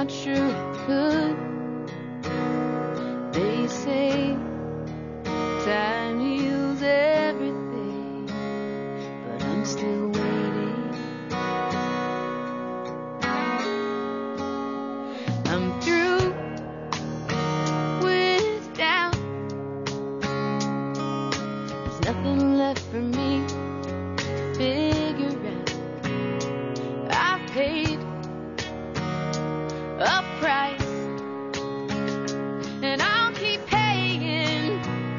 not sure I could. They say time heals everything, but I'm still waiting. I'm through with doubt. There's nothing left for me to figure out. I've paid a price, and I'll keep paying.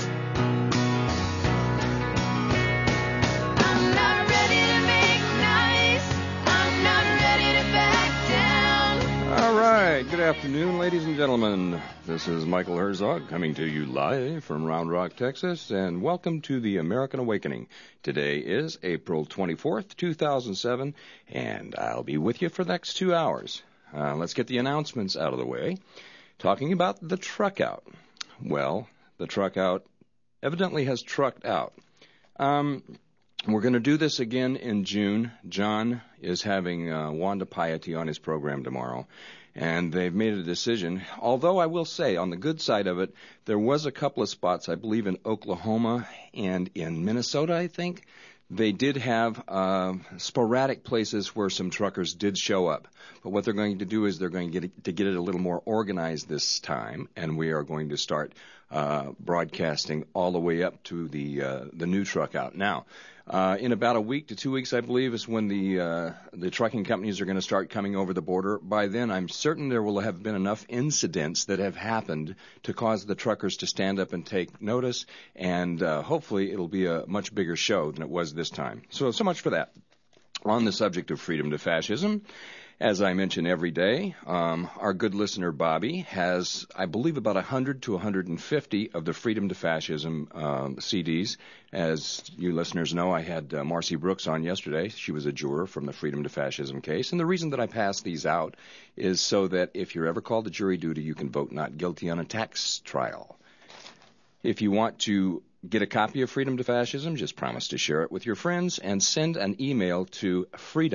I'm not ready to make nice. I'm not ready to back down. All right. Good afternoon, ladies and gentlemen. This is Michael Herzog coming to you live from Round Rock, Texas, and welcome to the American Awakening. Today is April 24th, 2007, and I'll be with you for the next 2 hours. Let's get the announcements out of the way. Talking about the truck out. Well, the truck out evidently has trucked out. We're going to do this again in June. John is having Wanda Piety on his program tomorrow, and they've made a decision. Although I will say, on the good side of it, there was a couple of spots, I believe in Oklahoma and in Minnesota, I think. They did have sporadic places where some truckers did show up. But what they're going to do is they're going to get it a little more organized this time, and we are going to start broadcasting all the way up to the new truck out. Now, in about a week to 2 weeks, I believe, is when the trucking companies are going to start coming over the border. By then, I'm certain there will have been enough incidents that have happened to cause the truckers to stand up and take notice, and hopefully it'll be a much bigger show than it was this time. So much for that. On the subject of freedom to fascism, as I mention every day, our good listener Bobby has, I believe, about 100 to 150 of the Freedom to Fascism CDs. As you listeners know, I had Marcy Brooks on yesterday. She was a juror from the Freedom to Fascism case. And the reason that I pass these out is so that if you're ever called to jury duty, you can vote not guilty on a tax trial. If you want to get a copy of Freedom to Fascism, just promise to share it with your friends and send an email to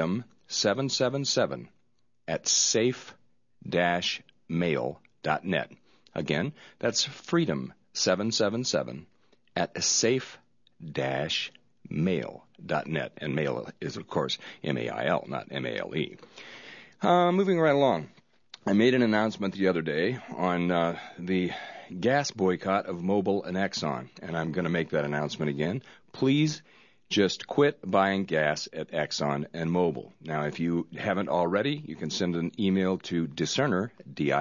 freedom777@safe-mail.net. Again, that's freedom777@safe-mail.net. And mail is, of course, M-A-I-L, not M-A-L-E. Moving right along. I made an announcement the other day on the gas boycott of Mobil and Exxon, and I'm going to make that announcement again. Please just quit buying gas at Exxon and Mobil. Now, if you haven't already, you can send an email to discerner,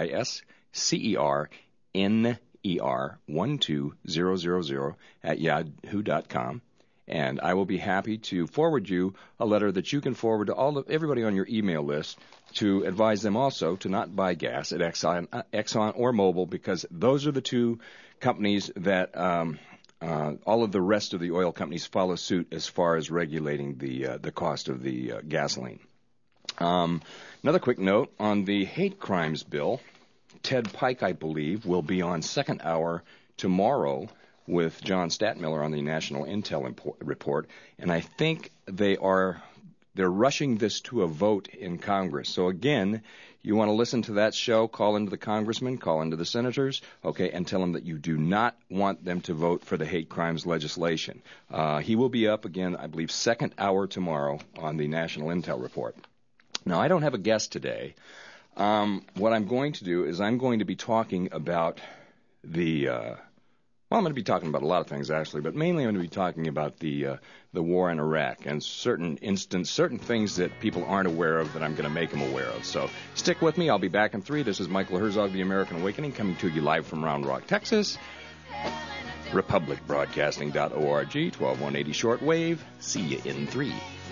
DISCERNER12000 at yahoo.com, and I will be happy to forward you a letter that you can forward to everybody on your email list to advise them also to not buy gas at Exxon or Mobil, because those are the two companies that all of the rest of the oil companies follow suit as far as regulating the cost of the gasoline. Another quick note on the hate crimes bill. Ted Pike, I believe, will be on second hour tomorrow with John Statmiller on the National Intel Report, and I think they're rushing this to a vote in Congress. So again, you want to listen to that show, call into the congressman, call into the senators, okay, and tell them that you do not want them to vote for the hate crimes legislation. He will be up again, I believe, second hour tomorrow on the National Intel Report. Now, I don't have a guest today. What I'm going to do is I'm going to be talking about I'm going to be talking about a lot of things, actually, but mainly I'm going to be talking about the war in Iraq and certain things that people aren't aware of that I'm going to make them aware of. So stick with me. I'll be back in 3. This is Michael Herzog, The American Awakening, coming to you live from Round Rock, Texas. RepublicBroadcasting.org, 12180 shortwave. See you in 3.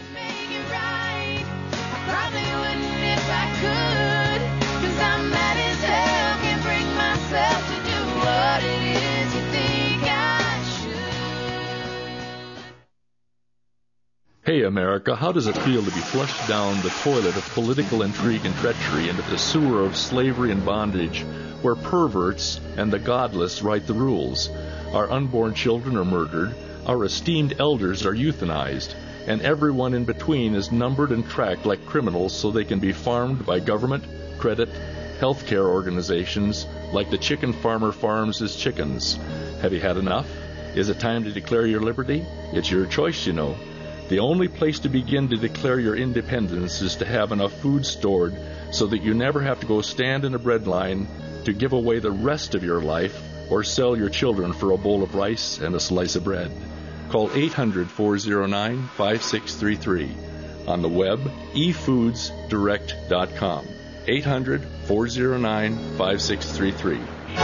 Hey, America, how does it feel to be flushed down the toilet of political intrigue and treachery into the sewer of slavery and bondage, where perverts and the godless write the rules? Our unborn children are murdered, our esteemed elders are euthanized, and everyone in between is numbered and tracked like criminals so they can be farmed by government, credit, healthcare organizations like the Chicken Farmer Farms his chickens. Have you had enough? Is it time to declare your liberty? It's your choice, you know. The only place to begin to declare your independence is to have enough food stored so that you never have to go stand in a bread line to give away the rest of your life or sell your children for a bowl of rice and a slice of bread. Call 800-409-5633. On the web, efoodsdirect.com. 800-409-5633.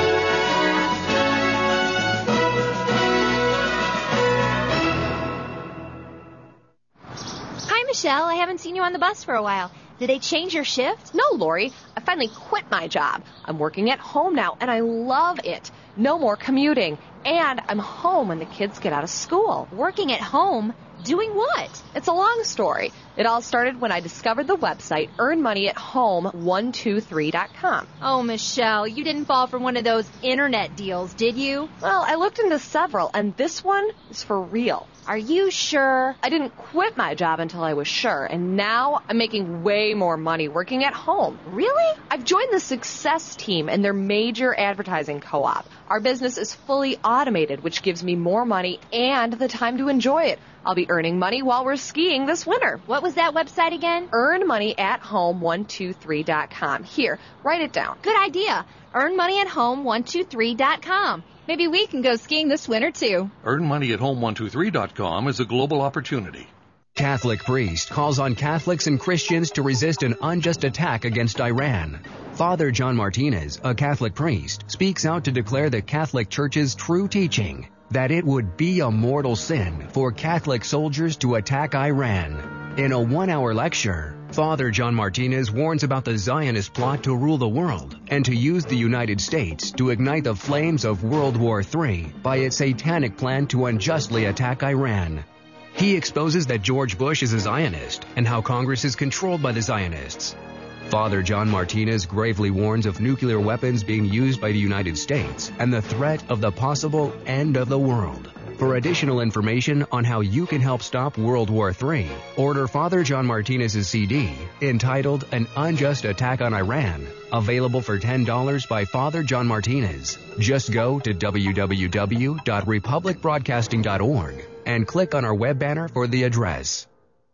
Hi, Michelle. I haven't seen you on the bus for a while. Did they change your shift? No, Lori. I finally quit my job. I'm working at home now, and I love it. No more commuting. And I'm home when the kids get out of school. Working at home? Doing what? It's a long story. It all started when I discovered the website earnmoneyathome123.com. Oh, Michelle, you didn't fall for one of those internet deals, did you? Well, I looked into several, and this one is for real. Are you sure? I didn't quit my job until I was sure, and now I'm making way more money working at home. Really? I've joined the Success Team and their major advertising co-op. Our business is fully automated, which gives me more money and the time to enjoy it. I'll be earning money while we're skiing this winter. What was that website again? earnmoneyathome123.com. Here, write it down. Good idea. earnmoneyathome123.com. Maybe we can go skiing this winter, too. earnmoneyathome123.com is a global opportunity. Catholic priest calls on Catholics and Christians to resist an unjust attack against Iran. Father John Martinez, a Catholic priest, speaks out to declare the Catholic Church's true teaching that it would be a mortal sin for Catholic soldiers to attack Iran. In a 1-hour lecture, Father John Martinez warns about the Zionist plot to rule the world and to use the United States to ignite the flames of World War III by its satanic plan to unjustly attack Iran. He exposes that George Bush is a Zionist and how Congress is controlled by the Zionists. Father John Martinez gravely warns of nuclear weapons being used by the United States and the threat of the possible end of the world. For additional information on how you can help stop World War III, order Father John Martinez's CD entitled An Unjust Attack on Iran, available for $10 by Father John Martinez. Just go to www.republicbroadcasting.org and click on our web banner for the address.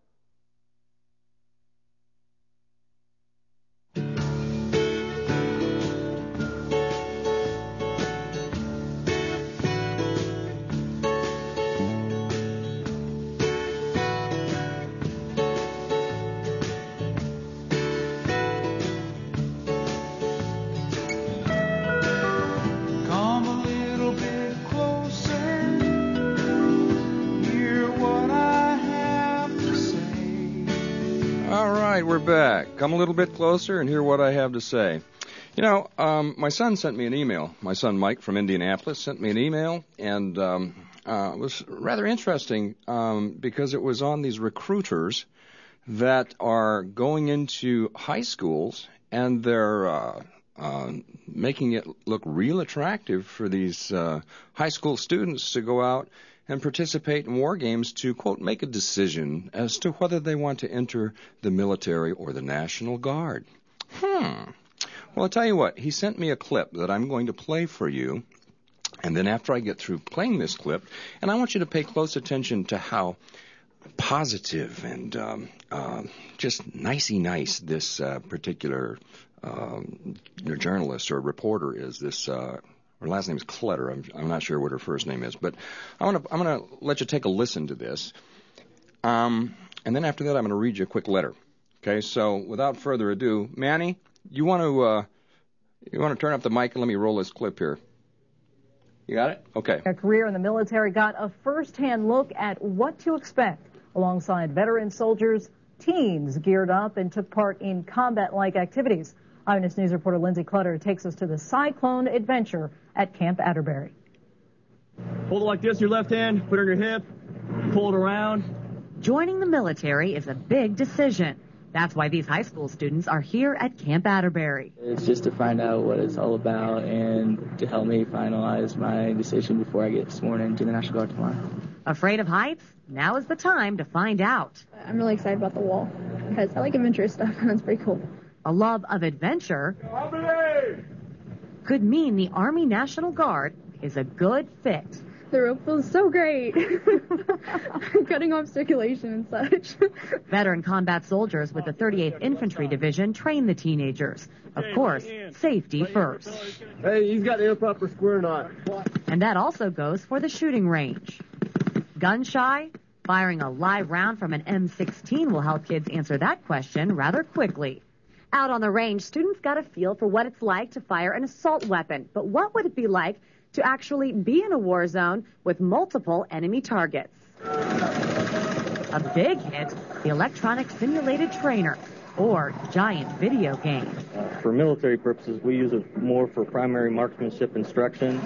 We're back. Come a little bit closer and hear what I have to say. You know, my son sent me an email. My son Mike from Indianapolis sent me an email, and it was rather interesting because it was on these recruiters that are going into high schools, and they're making it look real attractive for these high school students to go out and participate in war games to, quote, make a decision as to whether they want to enter the military or the National Guard. Well, I'll tell you what. He sent me a clip that I'm going to play for you, and then after I get through playing this clip, and I want you to pay close attention to how positive and just nicey nice this particular journalist or reporter is, this her last name is Kletter. I'm not sure what her first name is, but I'm gonna let you take a listen to this, and then after that I'm gonna read you a quick letter. Okay, so without further ado, Manny, you want to turn up the mic and let me roll this clip here. You got it? Okay. A career in the military got a first-hand look at what to expect alongside veteran soldiers. Teens geared up and took part in combat-like activities. Eyewitness News reporter Lindsay Clutter takes us to the Cyclone Adventure at Camp Atterbury. Hold it like this, your left hand, put it on your hip, pull it around. Joining the military is a big decision. That's why these high school students are here at Camp Atterbury. It's just to find out what it's all about and to help me finalize my decision before I get sworn into the National Guard tomorrow. Afraid of heights? Now is the time to find out. I'm really excited about the wall because I like adventurous stuff and it's pretty cool. A love of adventure could mean the Army National Guard is a good fit. The rope feels so great. Cutting off circulation and such. Veteran combat soldiers with the 38th Infantry Division train the teenagers. Of course, safety first. Hey, he's got the improper square knot. And that also goes for the shooting range. Gun shy? Firing a live round from an M16 will help kids answer that question rather quickly. Out on the range, students got a feel for what it's like to fire an assault weapon. But what would it be like to actually be in a war zone with multiple enemy targets? A big hit, the electronic simulated trainer, or giant video game. For military purposes, we use it more for primary marksmanship instruction.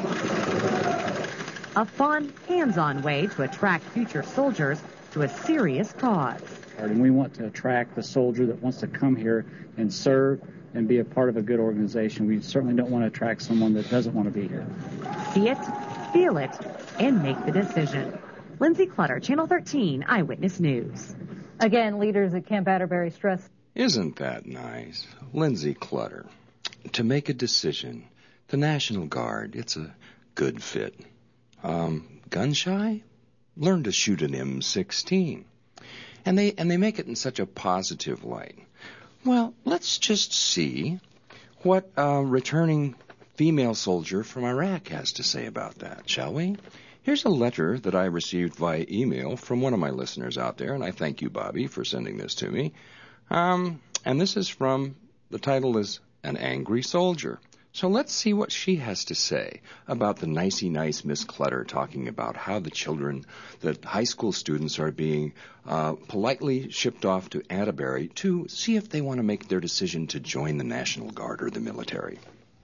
A fun, hands-on way to attract future soldiers to a serious cause. And we want to attract the soldier that wants to come here and serve and be a part of a good organization. We certainly don't want to attract someone that doesn't want to be here. See it, feel it, and make the decision. Lindsay Clutter, Channel 13, Eyewitness News. Again, leaders at Camp Atterbury stress. Isn't that nice? Lindsay Clutter. To make a decision. The National Guard, it's a good fit. Gun shy? Learn to shoot an M16. And they make it in such a positive light. Well, let's just see what a returning female soldier from Iraq has to say about that, shall we? Here's a letter that I received via email from one of my listeners out there, and I thank you, Bobby, for sending this to me. And this is from, the title is An Angry Soldier. So let's see what she has to say about the nicey nice Miss Clutter talking about how the high school students are being politely shipped off to Atterbury to see if they want to make their decision to join the National Guard or the military.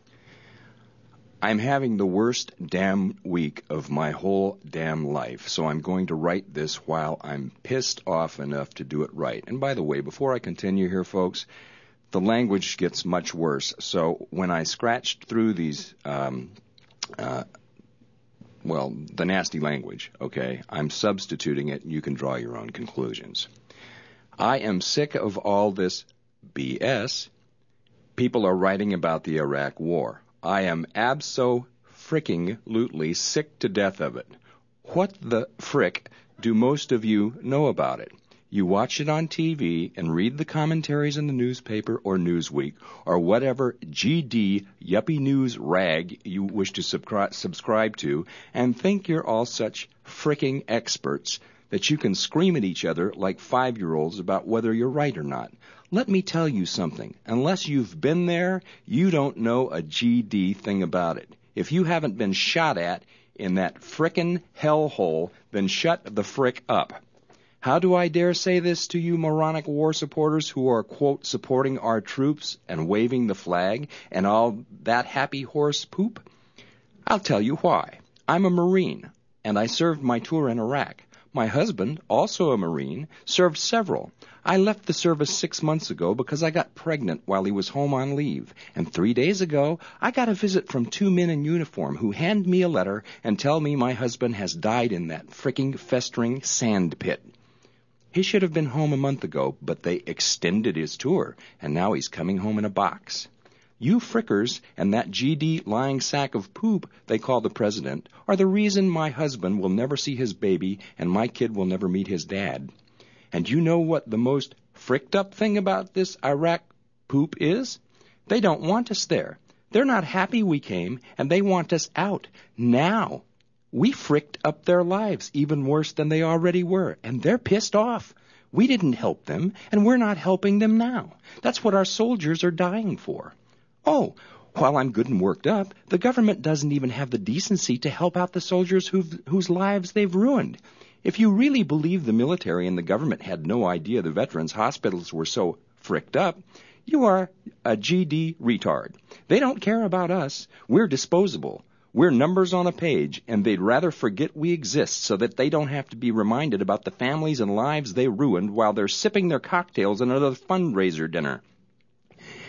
I'm having the worst damn week of my whole damn life, so I'm going to write this while I'm pissed off enough to do it right. And by the way, before I continue here, folks, the language gets much worse. So when I scratched through these, the nasty language, okay, I'm substituting it, and you can draw your own conclusions. I am sick of all this BS. People are writing about the Iraq War. I am abso-fricking-lutely sick to death of it. What the frick do most of you know about it? You watch it on TV and read the commentaries in the newspaper or Newsweek or whatever GD yuppie news rag you wish to subscribe to and think you're all such fricking experts that you can scream at each other like 5-year-olds about whether you're right or not. Let me tell you something. Unless you've been there, you don't know a GD thing about it. If you haven't been shot at in that frickin' hellhole, then shut the frick up. How do I dare say this to you moronic war supporters who are, quote, supporting our troops and waving the flag and all that happy horse poop? I'll tell you why. I'm a Marine, and I served my tour in Iraq. My husband, also a Marine, served several. I left the service 6 months ago because I got pregnant while he was home on leave. And 3 days ago, I got a visit from 2 men in uniform who hand me a letter and tell me my husband has died in that fricking festering sand pit. He should have been home a month ago, but they extended his tour, and now he's coming home in a box. You frickers and that GD lying sack of poop they call the president are the reason my husband will never see his baby and my kid will never meet his dad. And you know what the most fricked up thing about this Iraq poop is? They don't want us there. They're not happy we came, and they want us out now. We fricked up their lives even worse than they already were, and they're pissed off. We didn't help them, and we're not helping them now. That's what our soldiers are dying for. Oh, while I'm good and worked up, the government doesn't even have the decency to help out the soldiers whose lives they've ruined. If you really believe the military and the government had no idea the veterans' hospitals were so fricked up, you are a GD retard. They don't care about us. We're disposable. We're numbers on a page, and they'd rather forget we exist so that they don't have to be reminded about the families and lives they ruined while they're sipping their cocktails at another fundraiser dinner.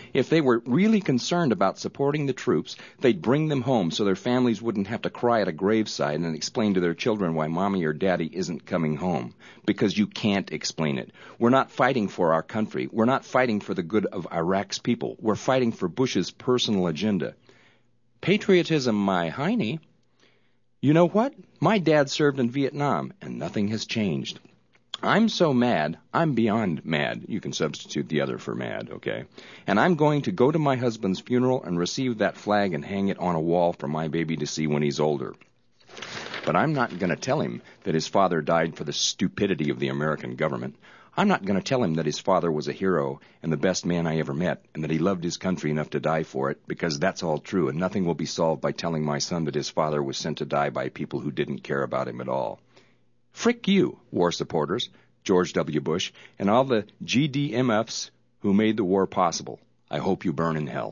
If they were really concerned about supporting the troops, they'd bring them home so their families wouldn't have to cry at a graveside and explain to their children why mommy or daddy isn't coming home. Because you can't explain it. We're not fighting for our country. We're not fighting for the good of Iraq's people. We're fighting for Bush's personal agenda. Patriotism, my hiney. You know what? My dad served in Vietnam, and nothing has changed. I'm so mad, I'm beyond mad. You can substitute the other for mad, okay? And I'm going to go to my husband's funeral and receive that flag and hang it on a wall for my baby to see when he's older. But I'm not going to tell him that his father died for the stupidity of the American government. I'm not going to tell him that his father was a hero and the best man I ever met and that he loved his country enough to die for it, because that's all true, and nothing will be solved by telling my son that his father was sent to die by people who didn't care about him at all. Frick you, war supporters, George W. Bush, and all the GDMFs who made the war possible. I hope you burn in hell.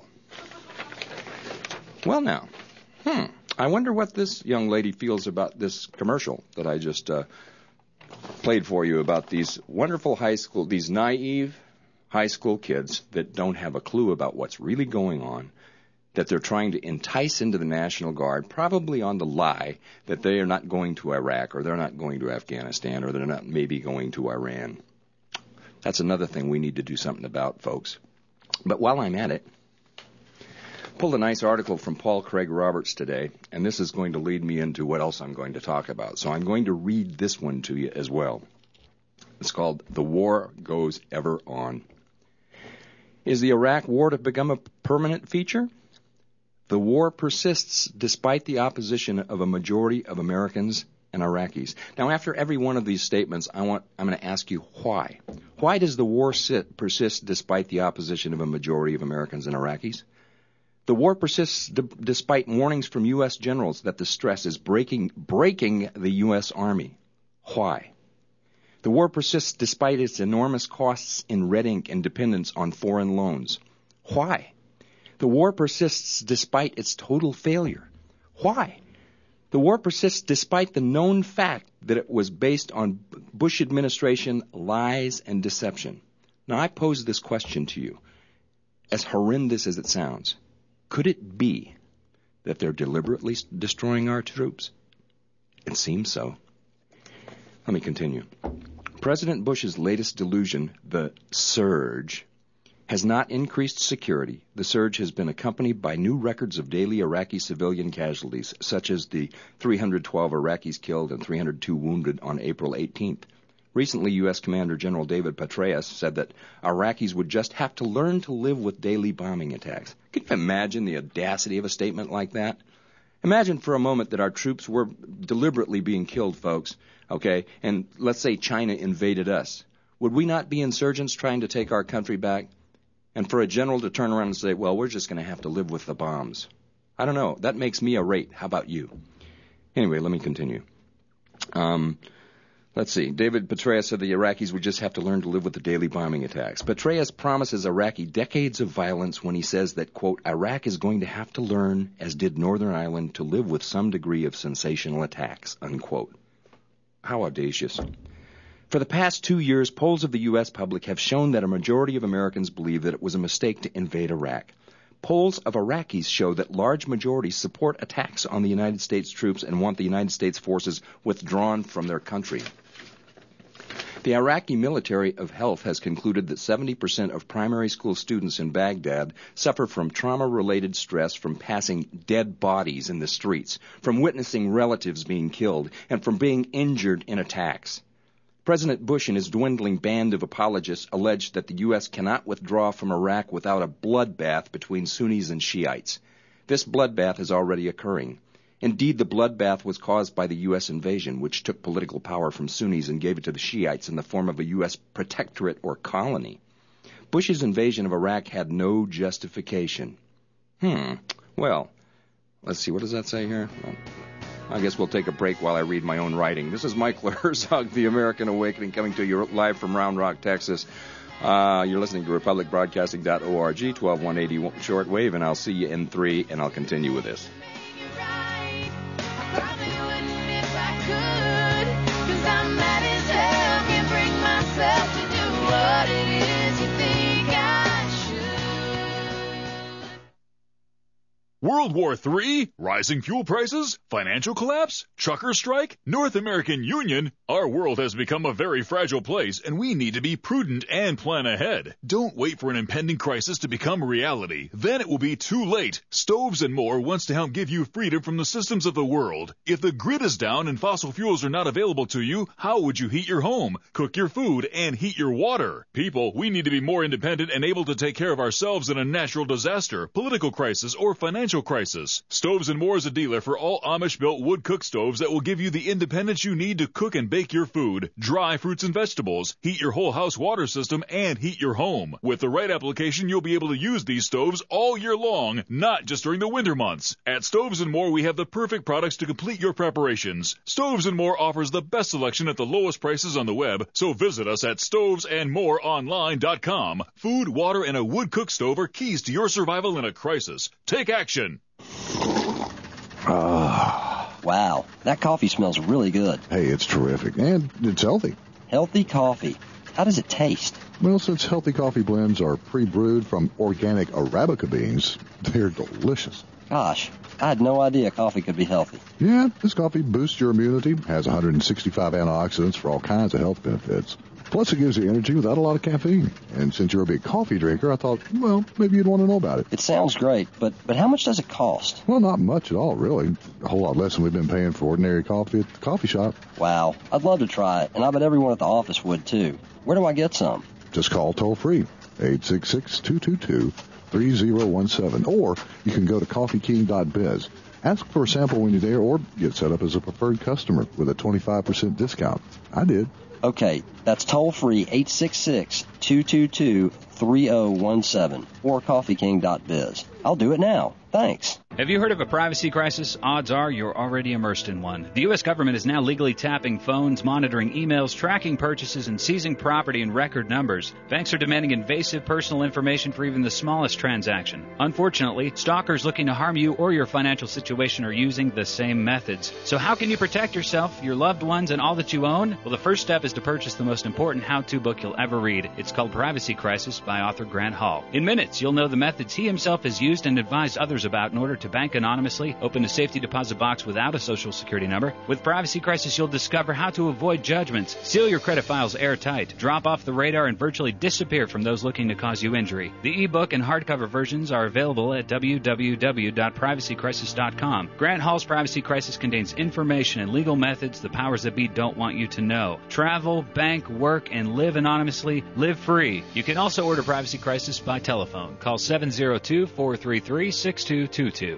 Well now, I wonder what this young lady feels about this commercial that I just played for you about these wonderful these naive high school kids that don't have a clue about what's really going on, that they're trying to entice into the National Guard, probably on the lie that they are not going to Iraq, or they're not going to Afghanistan, or they're not maybe going to Iran. That's another thing we need to do something about, folks. But while I'm at it, pulled a nice article from Paul Craig Roberts today, and this is going to lead me into what else I'm going to talk about. So I'm going to read this one to you as well. It's called The War Goes Ever On. Is the Iraq War to become a permanent feature? The war persists despite the opposition of a majority of Americans and Iraqis. Now, after every one of these statements, I'm going to ask you why. Why does the war persist despite the opposition of a majority of Americans and Iraqis? The war persists despite warnings from U.S. generals that the stress is breaking the U.S. Army. Why? The war persists despite its enormous costs in red ink and dependence on foreign loans. Why? The war persists despite its total failure. Why? The war persists despite the known fact that it was based on Bush administration lies and deception. Now, I pose this question to you, as horrendous as it sounds. Could it be that they're deliberately destroying our troops? It seems so. Let me continue. President Bush's latest delusion, the surge, has not increased security. The surge has been accompanied by new records of daily Iraqi civilian casualties, such as the 312 Iraqis killed and 302 wounded on April 18th. Recently, U.S. Commander General David Petraeus said that Iraqis would just have to learn to live with daily bombing attacks. Can you imagine the audacity of a statement like that? Imagine for a moment that our troops were deliberately being killed, folks, okay, and let's say China invaded us. Would we not be insurgents trying to take our country back? And for a general to turn around and say, well, we're just going to have to live with the bombs. I don't know. That makes me irate. How about you? Anyway, let me continue. Let's see. David Petraeus said the Iraqis would just have to learn to live with the daily bombing attacks. Petraeus promises Iraqi decades of violence when he says that, quote, Iraq is going to have to learn, as did Northern Ireland, to live with some degree of sensational attacks, unquote. How audacious. For the past 2 years, polls of the U.S. public have shown that a majority of Americans believe that it was a mistake to invade Iraq. Polls of Iraqis show that large majorities support attacks on the United States troops and want the United States forces withdrawn from their country. The Iraqi Military of Health has concluded that 70% of primary school students in Baghdad suffer from trauma-related stress from passing dead bodies in the streets, from witnessing relatives being killed, and from being injured in attacks. President Bush and his dwindling band of apologists alleged that the U.S. cannot withdraw from Iraq without a bloodbath between Sunnis and Shiites. This bloodbath is already occurring. Indeed, the bloodbath was caused by the U.S. invasion, which took political power from Sunnis and gave it to the Shiites in the form of a U.S. protectorate or colony. Bush's invasion of Iraq had no justification. Well, let's see, what does that say here? Well, I guess we'll take a break while I read my own writing. This is Michael Herzog, The American Awakening, coming to you live from Round Rock, Texas. You're listening to republicbroadcasting.org, 12180 shortwave, and I'll see you in 3, and I'll continue with this. World War III? Rising fuel prices? Financial collapse? Trucker strike? North American Union? Our world has become a very fragile place, and we need to be prudent and plan ahead. Don't wait for an impending crisis to become a reality. Then it will be too late. Stoves and More wants to help give you freedom from the systems of the world. If the grid is down and fossil fuels are not available to you, how would you heat your home, cook your food, and heat your water? People, we need to be more independent and able to take care of ourselves in a natural disaster, political crisis, or financial crisis. Stoves and More is a dealer for all Amish-built wood cook stoves that will give you the independence you need to cook and bake your food, dry fruits and vegetables, heat your whole house water system, and heat your home. With the right application, you'll be able to use these stoves all year long, not just during the winter months. At Stoves and More, we have the perfect products to complete your preparations. Stoves and More offers the best selection at the lowest prices on the web, so visit us at stovesandmoreonline.com. Food, water, and a wood cook stove are keys to your survival in a crisis. Take action. Wow, that coffee smells really good. Hey, it's terrific, and it's healthy. Healthy coffee. How does it taste? Well, since healthy coffee blends are pre-brewed from organic Arabica beans, they're delicious. Gosh, I had no idea coffee could be healthy. Yeah, this coffee boosts your immunity, has 165 antioxidants for all kinds of health benefits. Plus, it gives you energy without a lot of caffeine. And since you're a big coffee drinker, I thought, well, maybe you'd want to know about it. It sounds great, but how much does it cost? Well, not much at all, really. A whole lot less than we've been paying for ordinary coffee at the coffee shop. Wow, I'd love to try it, and I bet everyone at the office would, too. Where do I get some? Just call toll-free, 866-222-3017. Or you can go to coffeeking.biz. Ask for a sample when you're there, or get set up as a preferred customer with a 25% discount. I did. Okay, that's toll-free 866-222-3017 or coffeeking.biz. I'll do it now. Thanks. Have you heard of a privacy crisis? Odds are you're already immersed in one. The U.S. government is now legally tapping phones, monitoring emails, tracking purchases, and seizing property in record numbers. Banks are demanding invasive personal information for even the smallest transaction. Unfortunately, stalkers looking to harm you or your financial situation are using the same methods. So how can you protect yourself, your loved ones, and all that you own? Well, the first step is to purchase the most important how-to book you'll ever read. It's called Privacy Crisis by author Grant Hall. In minutes, you'll know the methods he himself has used and advised others about in order to bank anonymously, open a safety deposit box without a social security number. With Privacy Crisis, you'll discover how to avoid judgments, seal your credit files airtight, drop off the radar, and virtually disappear from those looking to cause you injury. The ebook and hardcover versions are available at www.privacycrisis.com. Grant Hall's Privacy Crisis contains information and legal methods the powers that be don't want you to know. Travel, bank, work, and live anonymously. Live free. You can also order Privacy Crisis by telephone. Call 702-433-6222.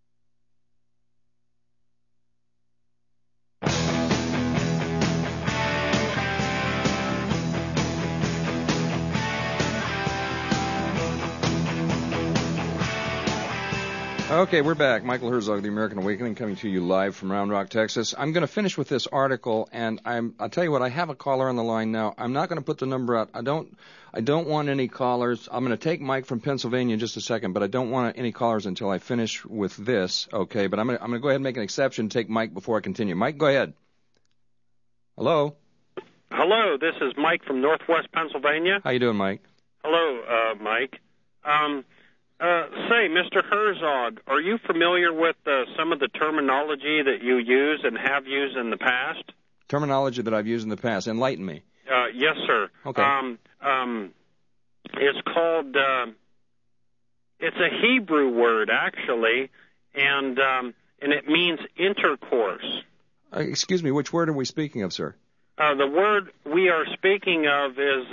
Okay, we're back. Michael Herzog, The American Awakening, coming to you live from Round Rock, Texas. I'm going to finish with this article, and I'll tell you what, I have a caller on the line now. I'm not going to put the number out. I don't want any callers. I'm going to take Mike from Pennsylvania in just a second, but I don't want any callers until I finish with this, okay? But I'm going to go ahead and make an exception and take Mike before I continue. Mike, go ahead. Hello? Hello, this is Mike from Northwest Pennsylvania. How you doing, Mike? Hello, Mike. Say, Mr. Herzog, are you familiar with some of the terminology that you use and have used in the past? Terminology that I've used in the past. Enlighten me. Yes, sir. Okay. It's called, it's a Hebrew word, actually, and it means intercourse. Excuse me, which word are we speaking of, sir? The word we are speaking of is,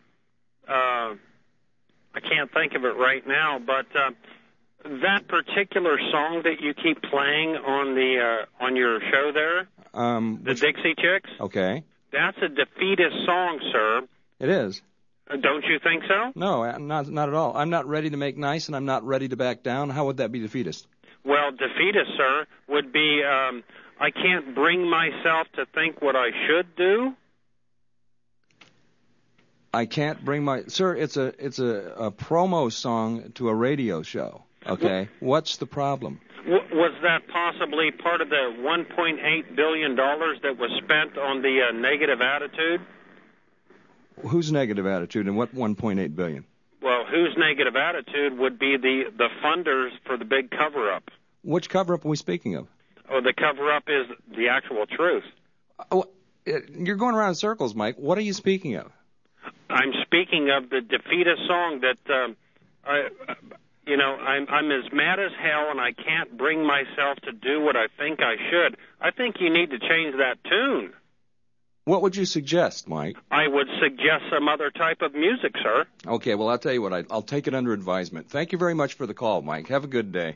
I can't think of it right now, but that particular song that you keep playing on your show there, the Dixie Chicks. Okay. That's a defeatist song, sir. It is. Don't you think so? No, not at all. I'm not ready to make nice, and I'm not ready to back down. How would that be defeatist? Well, defeatist, sir, would be I can't bring myself to think what I should do. I can't bring sir. It's a promo song to a radio show. Okay, what's the problem? Was that possibly part of the $1.8 billion that was spent on the negative attitude? Whose negative attitude and what $1.8 billion? Well, whose negative attitude would be the funders for the big cover-up? Which cover-up are we speaking of? Oh, the cover-up is the actual truth. Oh, you're going around in circles, Mike. What are you speaking of? I'm speaking of the defeatist song that, I'm as mad as hell and I can't bring myself to do what I think I should. I think you need to change that tune. What would you suggest, Mike? I would suggest some other type of music, sir. Okay, well, I'll tell you what. I'll take it under advisement. Thank you very much for the call, Mike. Have a good day.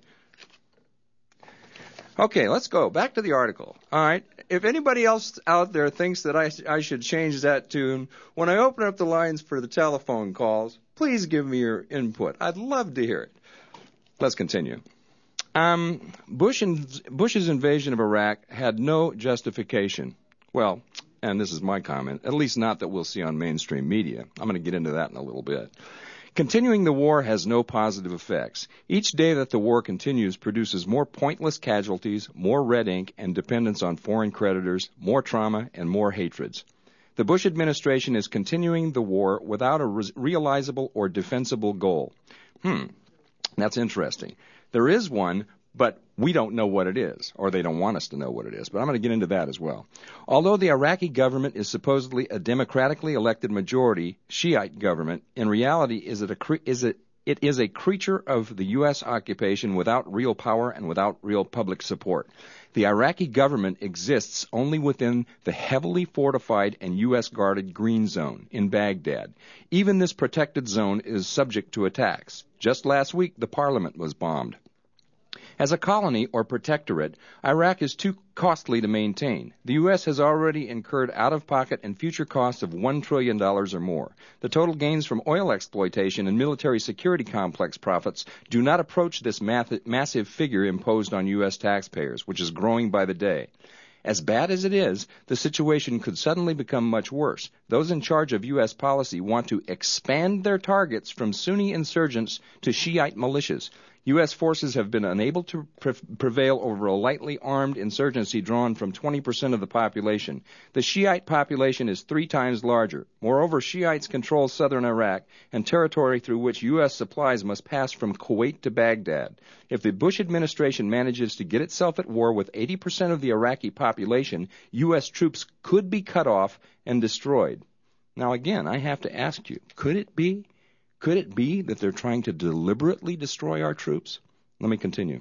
Okay, let's go. Back to the article. All right. If anybody else out there thinks that I should change that tune, when I open up the lines for the telephone calls, please give me your input. I'd love to hear it. Let's continue. Bush's invasion of Iraq had no justification. Well, and this is my comment, at least not that we'll see on mainstream media. I'm going to get into that in a little bit. Continuing the war has no positive effects. Each day that the war continues produces more pointless casualties, more red ink, and dependence on foreign creditors, more trauma, and more hatreds. The Bush administration is continuing the war without a realizable or defensible goal. That's interesting. There is one, but we don't know what it is, or they don't want us to know what it is. But I'm going to get into that as well. Although the Iraqi government is supposedly a democratically elected majority Shiite government, in reality it is a creature of the U.S. occupation without real power and without real public support. The Iraqi government exists only within the heavily fortified and U.S. guarded Green Zone in Baghdad. Even this protected zone is subject to attacks. Just last week, the parliament was bombed. As a colony or protectorate, Iraq is too costly to maintain. The U.S. has already incurred out-of-pocket and future costs of $1 trillion or more. The total gains from oil exploitation and military security complex profits do not approach this massive figure imposed on U.S. taxpayers, which is growing by the day. As bad as it is, the situation could suddenly become much worse. Those in charge of U.S. policy want to expand their targets from Sunni insurgents to Shiite militias. U.S. forces have been unable to prevail over a lightly armed insurgency drawn from 20% of the population. The Shiite population is 3 times larger. Moreover, Shiites control southern Iraq and territory through which U.S. supplies must pass from Kuwait to Baghdad. If the Bush administration manages to get itself at war with 80% of the Iraqi population, U.S. troops could be cut off and destroyed. Now, again, I have to ask you, could it be? Could it be that they're trying to deliberately destroy our troops? Let me continue.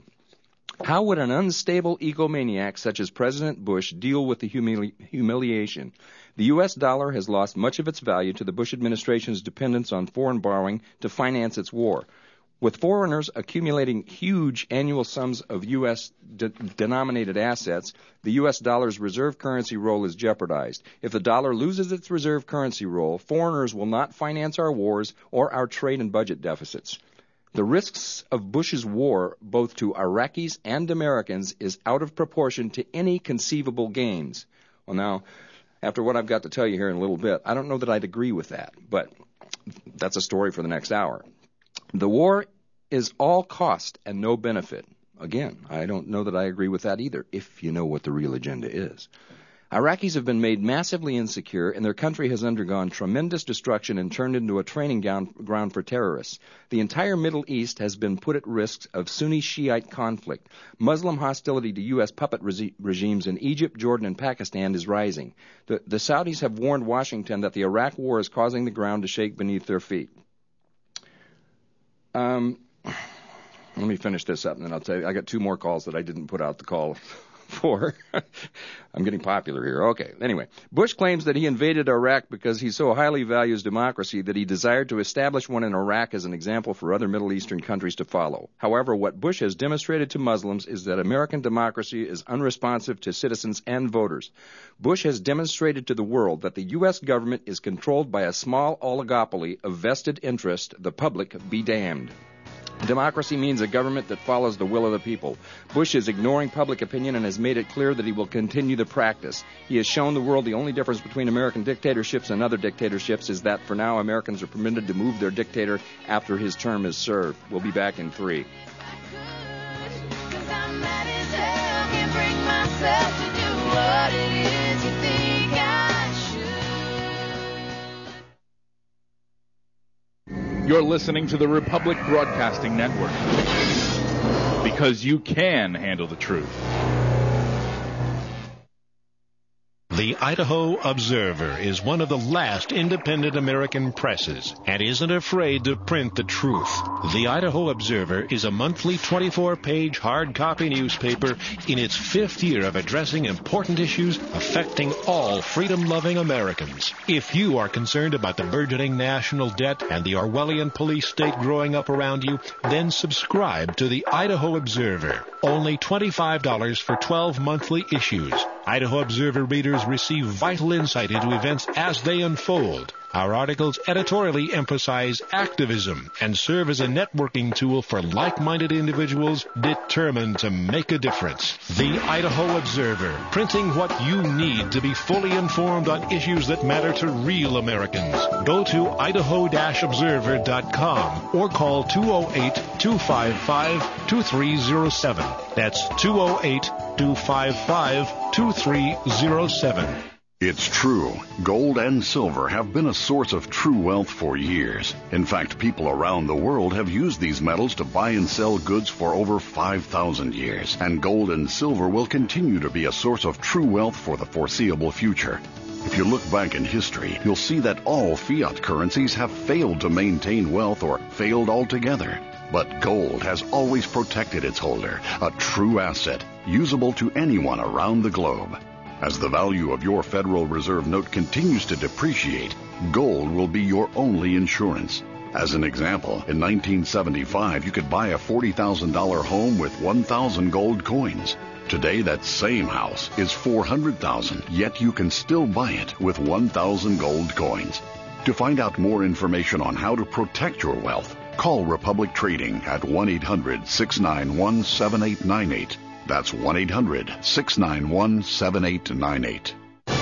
How would an unstable egomaniac such as President Bush deal with the humiliation? The U.S. dollar has lost much of its value to the Bush administration's dependence on foreign borrowing to finance its war. With foreigners accumulating huge annual sums of U.S. denominated assets, the U.S. dollar's reserve currency role is jeopardized. If the dollar loses its reserve currency role, foreigners will not finance our wars or our trade and budget deficits. The risks of Bush's war, both to Iraqis and Americans, is out of proportion to any conceivable gains. Well, now, after what I've got to tell you here in a little bit, I don't know that I'd agree with that, but that's a story for the next hour. The war is all cost and no benefit. Again, I don't know that I agree with that either, if you know what the real agenda is. Iraqis have been made massively insecure, and their country has undergone tremendous destruction and turned into a training ground for terrorists. The entire Middle East has been put at risk of Sunni-Shiite conflict. Muslim hostility to U.S. puppet regimes in Egypt, Jordan, and Pakistan is rising. The Saudis have warned Washington that the Iraq war is causing the ground to shake beneath their feet. Let me finish this up, and then I'll tell you. I got 2 more calls that I didn't put out the call for. I'm getting popular here. Okay. Anyway, Bush claims that he invaded Iraq because he so highly values democracy that he desired to establish one in Iraq as an example for other Middle Eastern countries to follow. However, what Bush has demonstrated to Muslims is that American democracy is unresponsive to citizens and voters. Bush has demonstrated to the world that the U.S. government is controlled by a small oligopoly of vested interest, the public be damned. Democracy means a government that follows the will of the people. Bush is ignoring public opinion and has made it clear that he will continue the practice. He has shown the world the only difference between American dictatorships and other dictatorships is that for now Americans are permitted to move their dictator after his term is served. We'll be back in 3. You're listening to the Republic Broadcasting Network. Because you can handle the truth. The Idaho Observer is one of the last independent American presses and isn't afraid to print the truth. The Idaho Observer is a monthly 24-page hard copy newspaper in its 5th year of addressing important issues affecting all freedom-loving Americans. If you are concerned about the burgeoning national debt and the Orwellian police state growing up around you, then subscribe to the Idaho Observer. Only $25 for 12 monthly issues. Idaho Observer readers receive vital insight into events as they unfold. Our articles editorially emphasize activism and serve as a networking tool for like-minded individuals determined to make a difference. The Idaho Observer, printing what you need to be fully informed on issues that matter to real Americans. Go to idaho-observer.com or call 208-255-2307. That's 208-255-2307. It's true. Gold and silver have been a source of true wealth for years. In fact, people around the world have used these metals to buy and sell goods for over 5,000 years. And gold and silver will continue to be a source of true wealth for the foreseeable future. If you look back in history, you'll see that all fiat currencies have failed to maintain wealth or failed altogether. But gold has always protected its holder, a true asset, usable to anyone around the globe. As the value of your Federal Reserve note continues to depreciate, gold will be your only insurance. As an example, in 1975, you could buy a $40,000 home with 1,000 gold coins. Today, that same house is $400,000, yet you can still buy it with 1,000 gold coins. To find out more information on how to protect your wealth, call Republic Trading at 1-800-691-7898. That's 1-800-691-7898.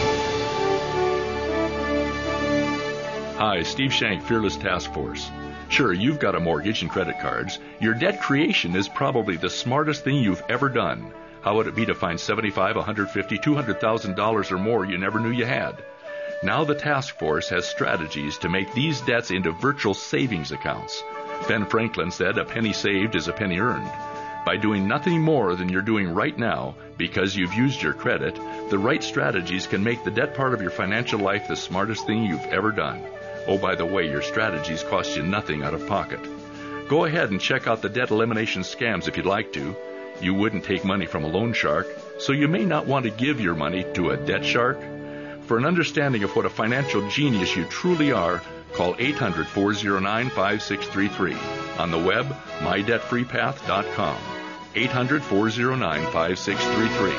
Hi, Steve Shank, Fearless Task Force. Sure, you've got a mortgage and credit cards. Your debt creation is probably the smartest thing you've ever done. How would it be to find $75,000, $150,000, $200,000 or more you never knew you had? Now the task force has strategies to make these debts into virtual savings accounts. Ben Franklin said, "A penny saved is a penny earned." By doing nothing more than you're doing right now, because you've used your credit, the right strategies can make the debt part of your financial life the smartest thing you've ever done. Oh, by the way, your strategies cost you nothing out of pocket. Go ahead and check out the debt elimination scams if you'd like to. You wouldn't take money from a loan shark, so you may not want to give your money to a debt shark. For an understanding of what a financial genius you truly are, call 800-409-5633. On the web, mydebtfreepath.com. 800-409-5633.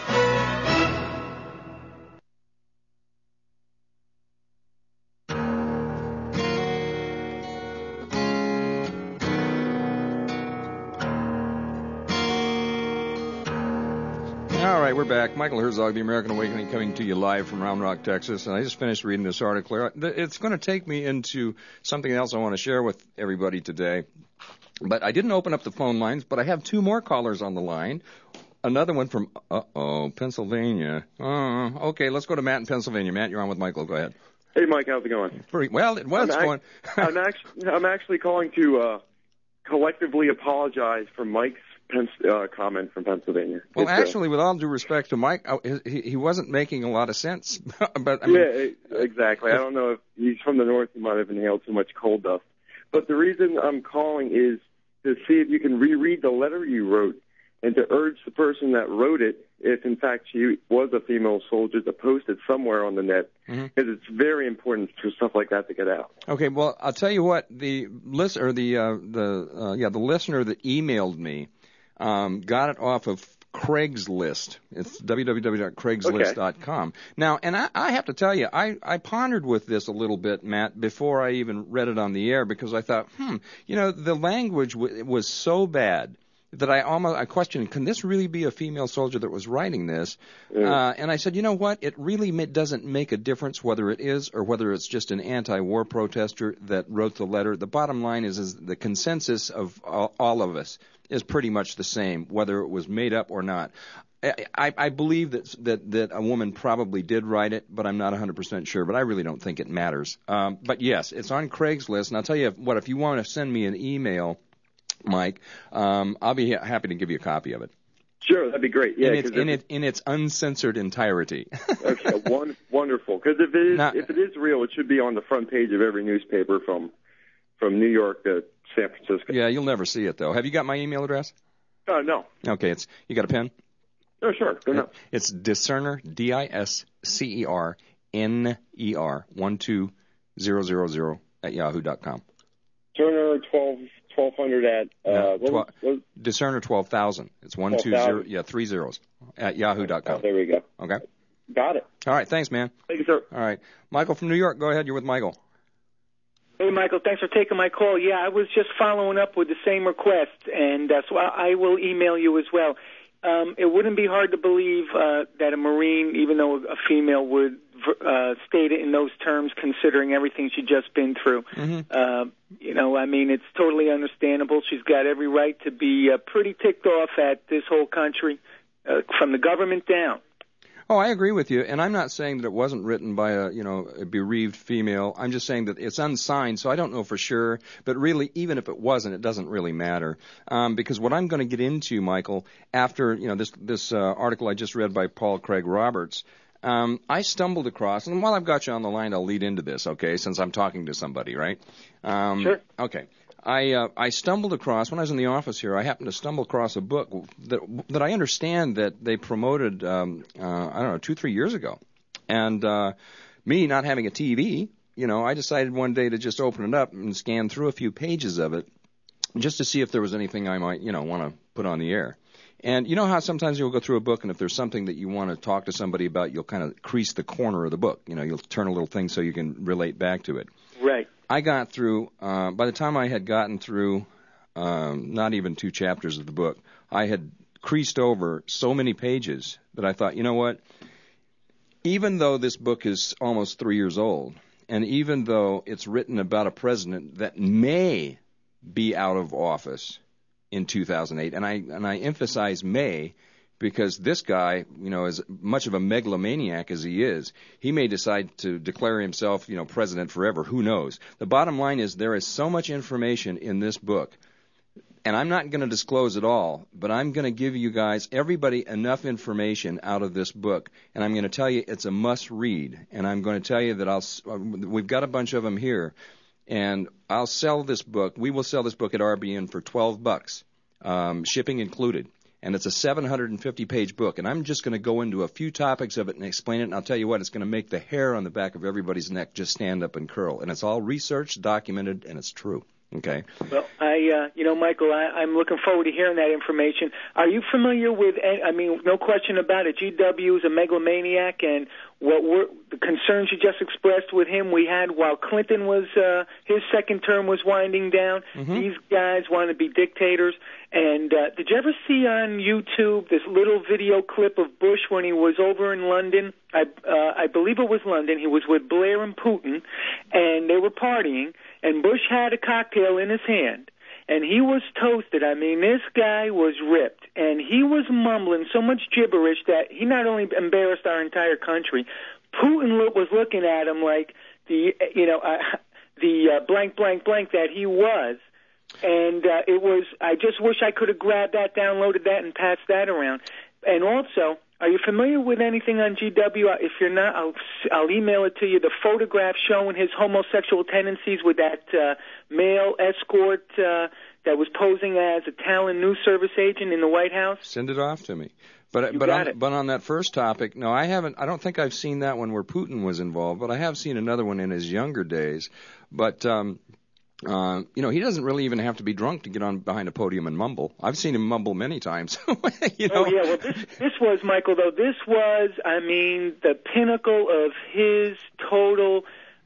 All right, we're back. Michael Herzog, The American Awakening, coming to you live from Round Rock, Texas. And I just finished reading this article. It's going to take me into something else I want to share with everybody today. But I didn't open up the phone lines, but I have two more callers on the line. Another one from, Pennsylvania. Okay, let's go to Matt in Pennsylvania. Matt, you're on with Michael. Go ahead. Hey, Mike, how's it going? Pretty well. It was going. I'm actually calling to collectively apologize for Mike's comment from Pennsylvania. Well, actually, with all due respect to Mike, he wasn't making a lot of sense. But I mean, yeah, exactly. I don't know if he's from the north. He might have inhaled too much coal dust. But the reason I'm calling is to see if you can reread the letter you wrote and to urge the person that wrote it, if in fact she was a female soldier, to post it somewhere on the net, because it's very important for stuff like that to get out. Okay, well, I'll tell you what, the listener, the listener that emailed me got it off of Craigslist. It's www.craigslist.com. Okay. Now, and I have to tell you, I pondered with this a little bit, Matt, before I even read it on the air, because I thought, the language was so bad that I questioned, can this really be a female soldier that was writing this? And I said, you know what? It really doesn't make a difference whether it is or whether it's just an anti-war protester that wrote the letter. The bottom line is the consensus of all of us is pretty much the same, whether it was made up or not. I believe that a woman probably did write it, but I'm not 100% sure. But I really don't think it matters. But yes, it's on Craigslist, and I'll tell you what. If you want to send me an email, Mike, I'll be happy to give you a copy of it. Sure, that'd be great. Yeah, in its uncensored entirety. Okay, wonderful. Because if it is real, it should be on the front page of every newspaper from New York to San Francisco. Yeah, you'll never see it though. Have you got my email address? No. Okay, you got a pen? Oh, sure. Go now. It's Discerner, DISCERNER 12000 at yahoo.com. Discerner 1200 at Discerner 12,000. It's 120, 3 zeros at yahoo.com. Oh, there we go. Okay. Got it. All right. Thanks, man. Thank you, sir. All right, Michael from New York. Go ahead. You're with Michael. Hey, Michael, thanks for taking my call. Yeah, I was just following up with the same request, and so I will email you as well. It wouldn't be hard to believe that a Marine, even though a female, would state it in those terms, considering everything she's just been through. Mm-hmm. I mean, it's totally understandable. She's got every right to be pretty ticked off at this whole country, from the government down. Oh, I agree with you, and I'm not saying that it wasn't written by a bereaved female. I'm just saying that it's unsigned, so I don't know for sure. But really, even if it wasn't, it doesn't really matter, because what I'm going to get into, Michael, after this article I just read by Paul Craig Roberts, I stumbled across, and while I've got you on the line, I'll lead into this, okay? Since I'm talking to somebody, right? Sure. Okay. I stumbled across, when I was in the office here, I happened to stumble across a book that I understand that they promoted, 2-3 years ago. And me not having a TV, I decided one day to just open it up and scan through a few pages of it just to see if there was anything I might, want to put on the air. And you know how sometimes you'll go through a book, and if there's something that you want to talk to somebody about, you'll kind of crease the corner of the book. You'll turn a little thing so you can relate back to it. Right. I got through, by the time I had gotten through not even 2 chapters of the book, I had creased over so many pages that I thought, you know what, even though this book is almost 3 years old, and even though it's written about a president that may be out of office in 2008, and I emphasize may, because this guy, as much of a megalomaniac as he is, he may decide to declare himself, president forever. Who knows? The bottom line is there is so much information in this book, and I'm not going to disclose it all, but I'm going to give you guys, everybody, enough information out of this book, and I'm going to tell you it's a must-read, and I'm going to tell you that we've got a bunch of them here, and I'll sell this book. We will sell this book at RBN for $12, shipping included. And it's a 750-page book, and I'm just going to go into a few topics of it and explain it, and I'll tell you what, it's going to make the hair on the back of everybody's neck just stand up and curl. And it's all researched, documented, and it's true. Okay? Well, Michael, I'm looking forward to hearing that information. Are you familiar with, no question about it, GW is a megalomaniac, and the concerns you just expressed with him, we had while Clinton was, his second term was winding down. Mm-hmm. These guys want to be dictators. And did you ever see on YouTube this little video clip of Bush when he was over in London? I believe it was London. He was with Blair and Putin, and they were partying, and Bush had a cocktail in his hand, and he was toasted. I mean, this guy was ripped, and he was mumbling so much gibberish that he not only embarrassed our entire country, Putin was looking at him like the blank, blank, blank that he was. And it was, I just wish I could have grabbed that, downloaded that, and passed that around. And also, are you familiar with anything on GW? If you're not, I'll email it to you. The photograph showing his homosexual tendencies with that male escort that was posing as a Talon News Service agent in the White House. Send it off to me. But on that first topic, no, I haven't. I don't think I've seen that one where Putin was involved, but I have seen another one in his younger days. But he doesn't really even have to be drunk to get on behind a podium and mumble. I've seen him mumble many times. Oh, yeah. Well, this was, Michael, though, this was, the pinnacle of his total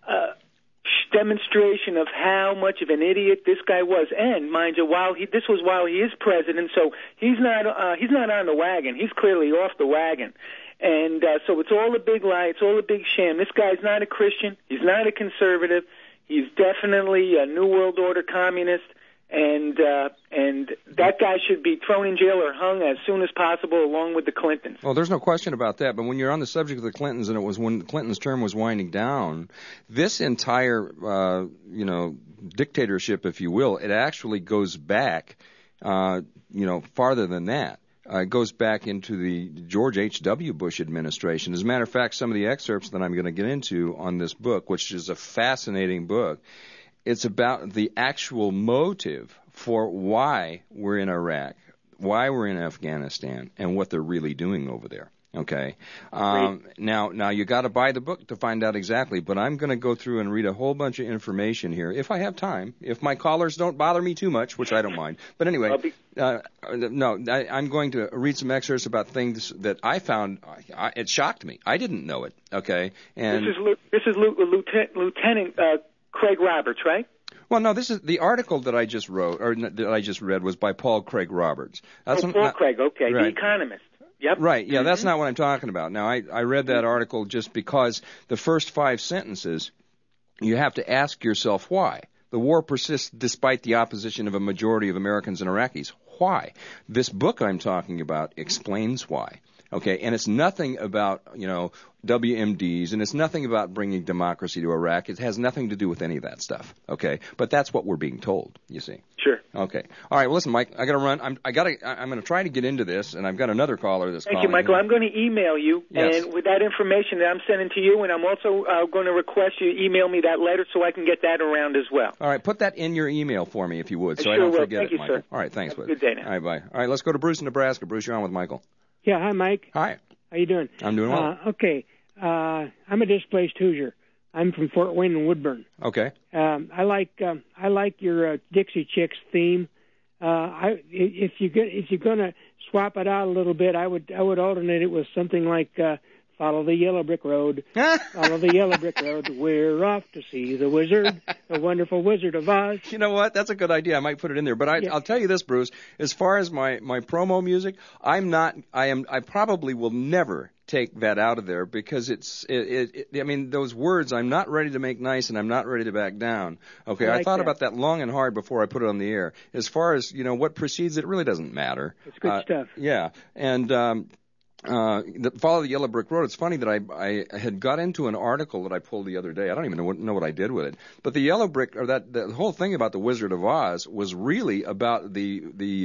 demonstration of how much of an idiot this guy was. And, mind you, this was while he is president, so he's not on the wagon. He's clearly off the wagon. And so it's all a big lie. It's all a big sham. This guy's not a Christian. He's not a conservative. He's definitely a New World Order communist, and that guy should be thrown in jail or hung as soon as possible, along with the Clintons. Well, there's no question about that. But when you're on the subject of the Clintons, and it was when Clinton's term was winding down, this entire dictatorship, if you will, it actually goes back farther than that. It goes back into the George H.W. Bush administration. As a matter of fact, some of the excerpts that I'm going to get into on this book, which is a fascinating book, it's about the actual motive for why we're in Iraq, why we're in Afghanistan, and what they're really doing over there. Okay. Now you got to buy the book to find out exactly, but I'm going to go through and read a whole bunch of information here if I have time, if my callers don't bother me too much, which I don't mind. But anyway, I'm going to read some excerpts about things that I found. It shocked me. I didn't know it. Okay. And this is Lieutenant Craig Roberts, right? Well, no, this is the article that I just wrote, or that I just read, was by Paul Craig Roberts. Paul Craig, okay, right. The Economist. Yep. Right, yeah, that's not what I'm talking about. Now, I read that article just because the first 5 sentences, you have to ask yourself why. The war persists despite the opposition of a majority of Americans and Iraqis. Why? This book I'm talking about explains why. Okay, and it's nothing about, WMDs, and it's nothing about bringing democracy to Iraq. It has nothing to do with any of that stuff. Okay, but that's what we're being told, you see. Sure. Okay. All right. Well, listen, Mike, I got to run. I'm going to try to get into this, and I've got another caller that's calling. Thank you, Michael. I'm going to email you, and with that information that I'm sending to you, and I'm also going to request you email me that letter so I can get that around as well. All right. Put that in your email for me if you would, so I don't will. forget Thank it, you, Michael. Sir. All right. Thanks, Have bud. a good day now. All right. Bye. All right. Let's go to Bruce in Nebraska. Bruce, you're on with Michael. Yeah. Hi, Mike. Hi. How you doing? I'm doing well. Okay. I'm a displaced Hoosier. I'm from Fort Wayne and Woodburn. Okay. I like your Dixie Chicks theme. If you're gonna swap it out a little bit, I would alternate it with something like "Follow the Yellow Brick Road." Follow the Yellow Brick Road. We're off to see the wizard, the wonderful Wizard of Oz. You know what? That's a good idea. I might put it in there. But I'll tell you this, Bruce. As far as my promo music, I probably will never take that out of there because I mean, those words, I'm not ready to make nice and I'm not ready to back down. Okay, I thought about that long and hard before I put it on the air. As far as, what precedes it really doesn't matter. It's good stuff. Yeah, and Follow the Yellow Brick Road. It's funny that I had got into an article that I pulled the other day. I don't even know what I did with it. But the Yellow Brick, or the whole thing about the Wizard of Oz, was really about the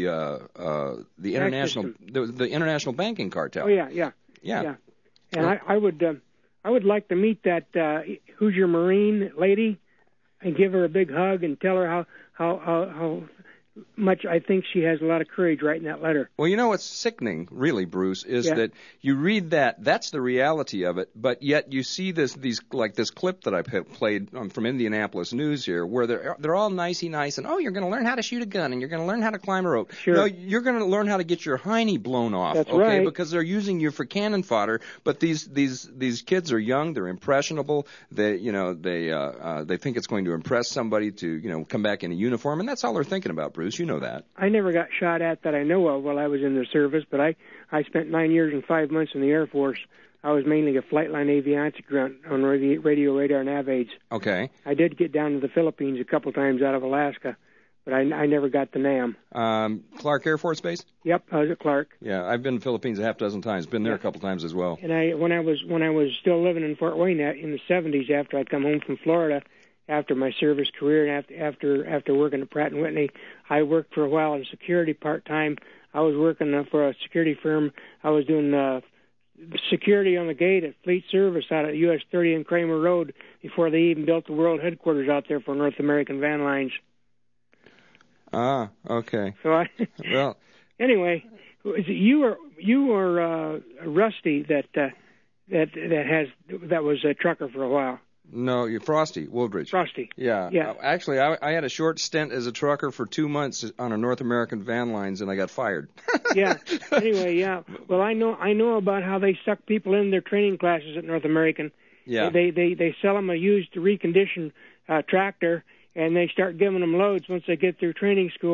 international banking cartel. Oh yeah. And I would like to meet that Hoosier Marine lady and give her a big hug and tell her how much I think she has a lot of courage writing that letter. Well, what's sickening, really, Bruce, is that you read that's the reality of it, but yet you see this clip that I played from Indianapolis News here, where they're all nicey nice, and you're going to learn how to shoot a gun, and you're going to learn how to climb a rope. Sure. No, you're going to learn how to get your hiney blown off. That's okay, right. Because they're using you for cannon fodder. But these kids are young, they're impressionable. They think it's going to impress somebody to come back in a uniform, and that's all they're thinking about, Bruce. You know that. I never got shot at that I know of while I was in the service, but I spent 9 years and 5 months in the Air Force. I was mainly a flight line avionics grunt on radio, radar, nav aids. Okay. I did get down to the Philippines a couple times out of Alaska, but I never got to NAM. Clark Air Force Base? Yep, I was at Clark. Yeah, I've been to the Philippines a half dozen times. Been there a couple times as well. And when I was still living in Fort Wayne in the 70s, after I'd come home from Florida, after my service career and after working at Pratt & Whitney, I worked for a while in security part-time. I was working for a security firm. I was doing security on the gate at Fleet Service out at US 30 and Kramer Road before they even built the world headquarters out there for North American Van Lines. Ah, okay. So well, anyway, you are Rusty that was a trucker for a while. No, you're Frosty Woolbridge. Frosty. Yeah. Actually, I had a short stint as a trucker for 2 months on a North American Van Lines, and I got fired. Yeah. Anyway, yeah. Well, I know about how they suck people in their training classes at North American. Yeah. They sell them a used reconditioned tractor, and they start giving them loads once they get through training school.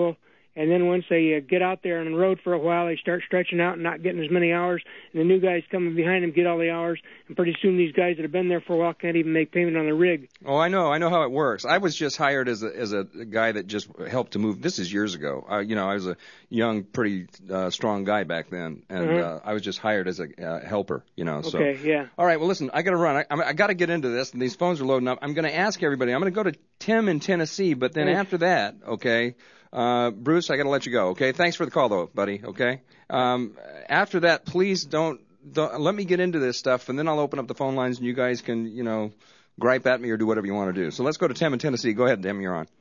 And then once they get out there on the road for a while, they start stretching out and not getting as many hours. And the new guys coming behind them get all the hours. And pretty soon these guys that have been there for a while can't even make payment on the rig. Oh, I know how it works. I was just hired as a guy that just helped to move. This is years ago. I was a young, pretty strong guy back then, and I was just hired as a helper. So. Okay, yeah. All right. Well, listen, I got to run. I got to get into this, and these phones are loading up. I'm going to ask everybody. I'm going to go to Tim in Tennessee, but then after that, okay. Bruce, I got to let you go. Okay. Thanks for the call, though, buddy. Okay. After that, please don't let me get into this stuff, and then I'll open up the phone lines, and you guys can, gripe at me or do whatever you want to do. So let's go to Tim in Tennessee. Go ahead, Tim. You're on.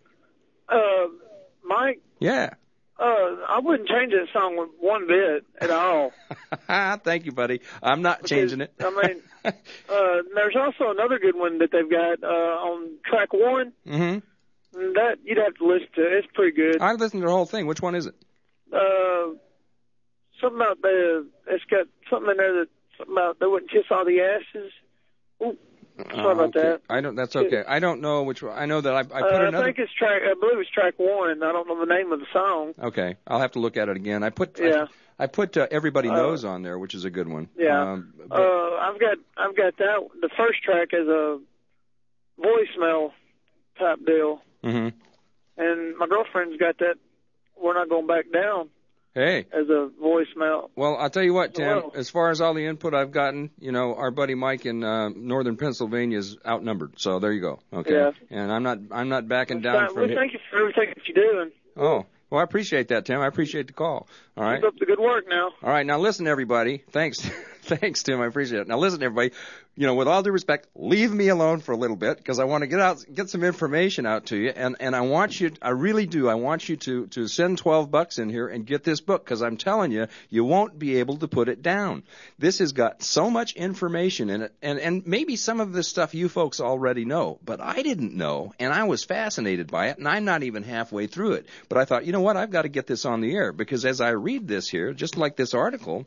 Mike? Yeah. I wouldn't change that song one bit at all. Thank you, buddy. I'm not changing it. I mean, there's also another good one that they've got on track 1. Mm-hmm. That you'd have to listen to. It's pretty good. I listened to the whole thing. Which one is it? Something about it's got something in there about they wouldn't kiss all the asses. Ooh, sorry about that. That's okay. I don't know which one. I know that I put another. I think I believe it's track 1. I don't know the name of the song. Okay, I'll have to look at it again. I put Everybody Knows on there, which is a good one. Yeah. I've got that. The first track is a voicemail type deal. Mm-hmm. And my girlfriend's got that We're Not Going Back Down. Hey. As a voicemail. Well, I'll tell you what, Tim, as far as all the input I've gotten, our buddy Mike in northern Pennsylvania is outnumbered. So there you go. Okay. Yeah. And I'm not backing down from it. Thank you for everything that you're doing. Oh. Well, I appreciate that, Tim. I appreciate the call. All right. Keep up the good work now. All right. Now listen, everybody. Thanks. Thanks, Tim. I appreciate it. Now listen, everybody. With all due respect, leave me alone for a little bit because I want to get some information out to you. And I want you, I really do. I want you to send $12 in here and get this book because I'm telling you, you won't be able to put it down. This has got so much information in it. And maybe some of this stuff you folks already know, but I didn't know. And I was fascinated by it. And I'm not even halfway through it. But I thought, you know what? I've got to get this on the air because as I read this here, just like this article,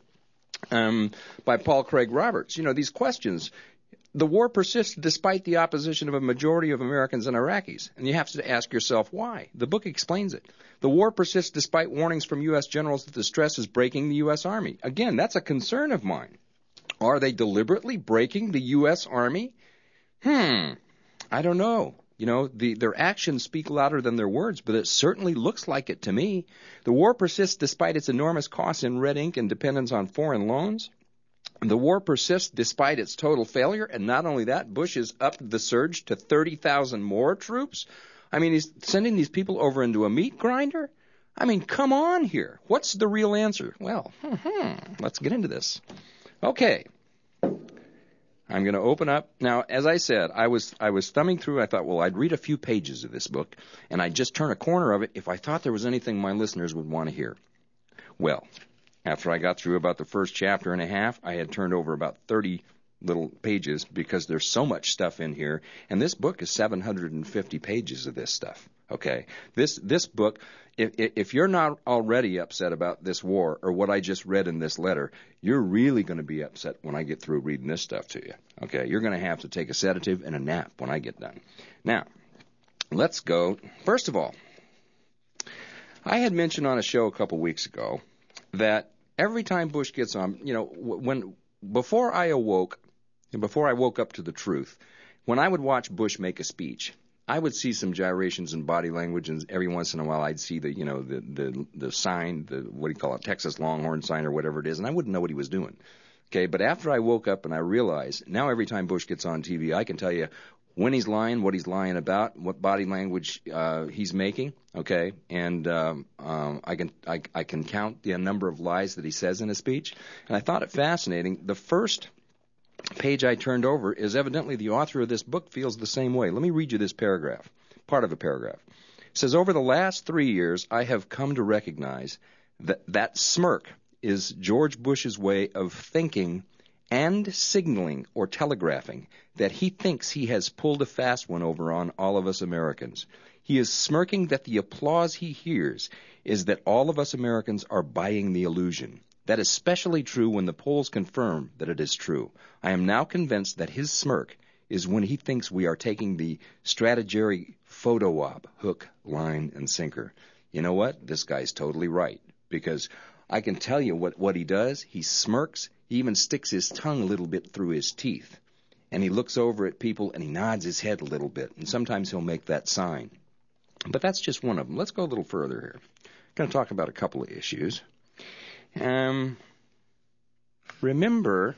by Paul Craig Roberts. These questions. The war persists despite the opposition of a majority of Americans and Iraqis. And you have to ask yourself why. The book explains it. The war persists despite warnings from U.S. generals that the stress is breaking the U.S. Army. Again, that's a concern of mine. Are they deliberately breaking the U.S. Army? I don't know. Their actions speak louder than their words, but it certainly looks like it to me. The war persists despite its enormous costs in red ink and dependence on foreign loans. The war persists despite its total failure, and not only that, Bush has upped the surge to 30,000 more troops. I mean, he's sending these people over into a meat grinder? I mean, come on here. What's the real answer? Well, let's get into this. Okay. I'm going to open up. Now, as I said, I was thumbing through. I thought, well, I'd read a few pages of this book, and I'd just turn a corner of it if I thought there was anything my listeners would want to hear. Well, after I got through about the first chapter and a half, I had turned over about 30 little pages because there's so much stuff in here, and this book is 750 pages of this stuff. Okay, this book, if you're not already upset about this war or what I just read in this letter, you're really going to be upset when I get through reading this stuff to you. Okay, you're going to have to take a sedative and a nap when I get done. Now, let's go. First of all, I had mentioned on a show a couple weeks ago that every time Bush gets on, before I woke up to the truth, when I would watch Bush make a speech, I would see some gyrations in body language, and every once in a while I'd see the sign, what do you call it, Texas Longhorn sign or whatever it is, and I wouldn't know what he was doing. Okay, but after I woke up and I realized, now every time Bush gets on TV, I can tell you when he's lying, what he's lying about, what body language he's making. Okay, and I can count the number of lies that he says in a speech, and I thought it fascinating. The first page I turned over is evidently the author of this book feels the same way. Let me read you this paragraph, part of a paragraph. It says, over the last 3 years, I have come to recognize that smirk is George Bush's way of thinking and signaling or telegraphing that he thinks he has pulled a fast one over on all of us Americans. He is smirking that the applause he hears is that all of us Americans are buying the illusion. That is especially true when the polls confirm that it is true. I am now convinced that his smirk is when he thinks we are taking the strategery photo op, hook, line, and sinker. You know what? This guy's totally right, because I can tell you what he does. He smirks. He even sticks his tongue a little bit through his teeth. And he looks over at people and he nods his head a little bit. And sometimes he'll make that sign. But that's just one of them. Let's go a little further here. I'm going to talk about a couple of issues. Remember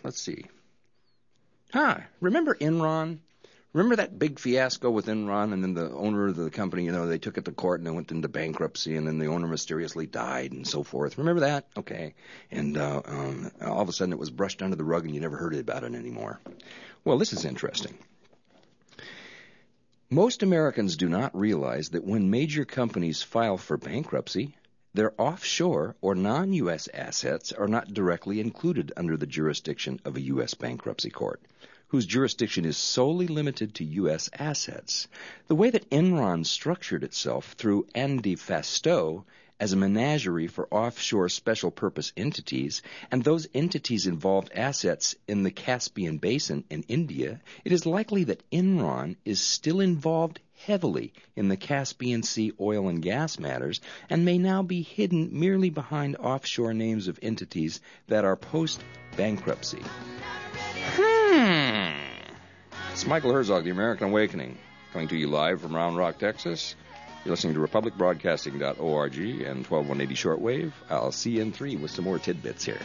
Enron? Remember that big fiasco with Enron, and then the owner of the company, they took it to court and they went into bankruptcy, and then the owner mysteriously died and so forth. Remember that? Okay. And all of a sudden it was brushed under the rug and you never heard about it anymore. Well, this is interesting. Most Americans do not realize that when major companies file for bankruptcy, their offshore or non-U.S. assets are not directly included under the jurisdiction of a U.S. bankruptcy court, whose jurisdiction is solely limited to U.S. assets. The way that Enron structured itself through Andy Fastow as a menagerie for offshore special-purpose entities, and those entities involved assets in the Caspian Basin in India, it is likely that Enron is still involved heavily in the Caspian Sea oil and gas matters and may now be hidden merely behind offshore names of entities that are post-bankruptcy. It's Michael Herzog, The American Awakening, coming to you live from Round Rock, Texas. You're listening to republicbroadcasting.org and 12180 shortwave. I'll see you in 3 with some more tidbits here.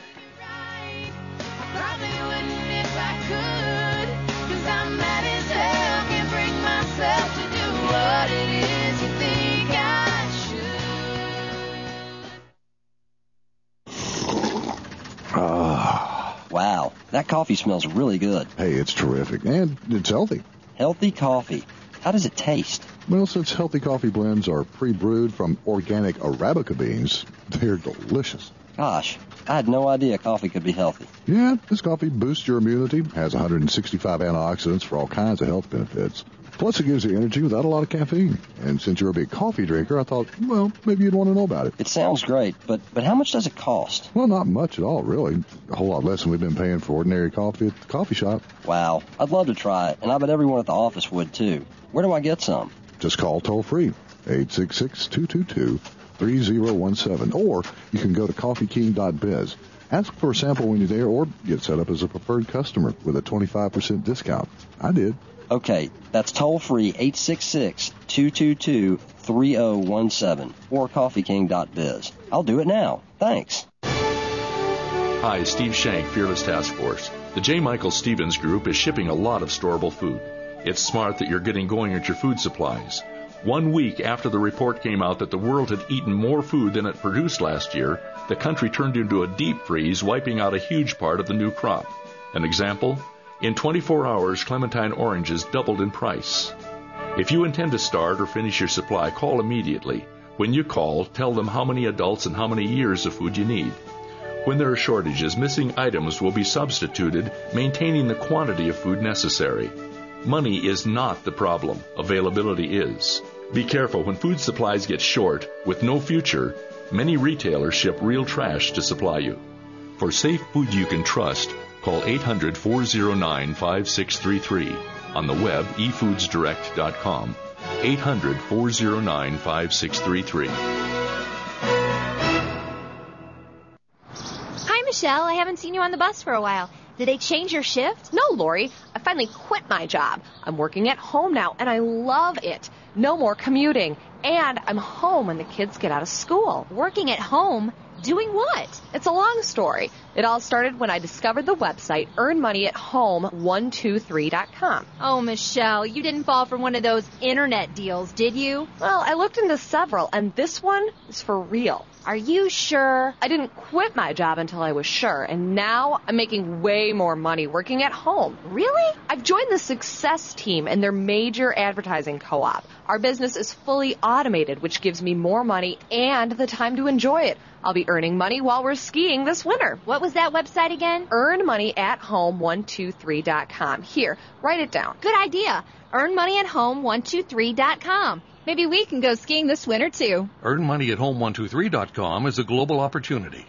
Wow, that coffee smells really good. Hey, it's terrific, and it's healthy. Healthy coffee. How does it taste? Well, since healthy coffee blends are pre-brewed from organic Arabica beans, they're delicious. Gosh, I had no idea coffee could be healthy. Yeah, this coffee boosts your immunity, has 165 antioxidants for all kinds of health benefits. Plus, it gives you energy without a lot of caffeine. And since you're a big coffee drinker, I thought, well, maybe you'd want to know about it. It sounds great, but how much does it cost? Well, not much at all, really. A whole lot less than we've been paying for ordinary coffee at the coffee shop. Wow, I'd love to try it, and I bet everyone at the office would, too. Where do I get some? Just call toll-free, 866-222-3017, or you can go to coffeeking.biz. Ask for a sample when you're there, or get set up as a preferred customer with a 25% discount. I did. Okay, that's toll-free, 866-222-3017, or coffeeking.biz. I'll do it now. Thanks. Hi, Steve Shank, Fearless Task Force. The J. Michael Stevens Group is shipping a lot of storable food. It's smart that you're getting going at your food supplies. 1 week after the report came out that the world had eaten more food than it produced last year, the country turned into a deep freeze, wiping out a huge part of the new crop. An example? In 24 hours, clementine oranges doubled in price. If you intend to start or finish your supply, call immediately. When you call, tell them how many adults and how many years of food you need. When there are shortages, missing items will be substituted, maintaining the quantity of food necessary. Money is not the problem. Availability is. Be careful when food supplies get short, with no future. Many retailers ship real trash to supply you. For safe food you can trust, call 800-409-5633. On the web, efoodsdirect.com. 800-409-5633. Hi, Michelle. I haven't seen you on the bus for a while. Did they change your shift? No, Lori. I finally quit my job. I'm working at home now, and I love it. No more commuting. And I'm home when the kids get out of school. Working at home? Doing what? It's a long story. It all started when I discovered the website earnmoneyathome123.com. Oh, Michelle, you didn't fall for one of those internet deals, did you? Well, I looked into several, and this one is for real. Are you sure? I didn't quit my job until I was sure, and now I'm making way more money working at home. Really? I've joined the Success Team in their major advertising co-op. Our business is fully automated, which gives me more money and the time to enjoy it. I'll be earning money while we're skiing this winter. What was that website again? earnmoneyathome123.com. Here, write it down. Good idea. earnmoneyathome123.com. Maybe we can go skiing this winter, too. earnmoneyathome123.com is a global opportunity.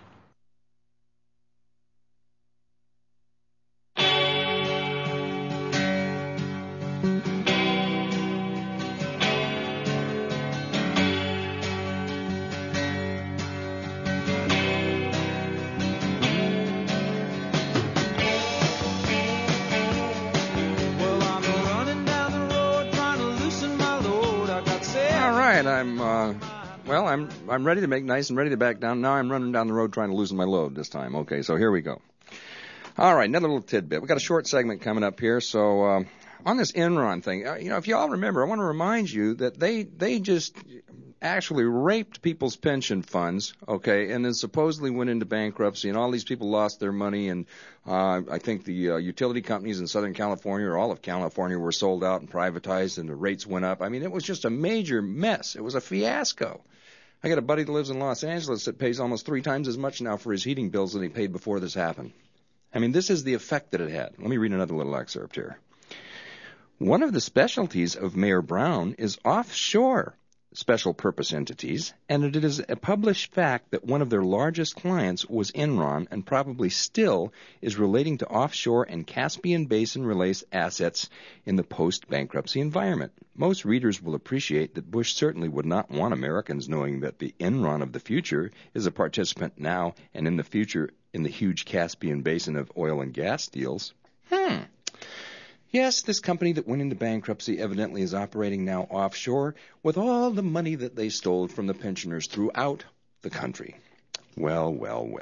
I'm ready to make nice and ready to back down. Now I'm running down the road trying to loosen my load this time. Okay, so here we go. All right, another little tidbit. We got a short segment coming up here. So on this Enron thing, if you all remember, I want to remind you that they just actually raped people's pension funds, okay, and then supposedly went into bankruptcy, and all these people lost their money, and I think the utility companies in Southern California or all of California were sold out and privatized, and the rates went up. I mean, it was just a major mess. It was a fiasco. I got a buddy that lives in Los Angeles that pays almost 3 times as much now for his heating bills than he paid before this happened. I mean, this is the effect that it had. Let me read another little excerpt here. One of the specialties of Mayor Brown is offshore special purpose entities, and it is a published fact that one of their largest clients was Enron and probably still is relating to offshore and Caspian Basin-related assets in the post-bankruptcy environment. Most readers will appreciate that Bush certainly would not want Americans knowing that the Enron of the future is a participant now and in the future in the huge Caspian Basin of oil and gas deals. Yes, this company that went into bankruptcy evidently is operating now offshore with all the money that they stole from the pensioners throughout the country. Well.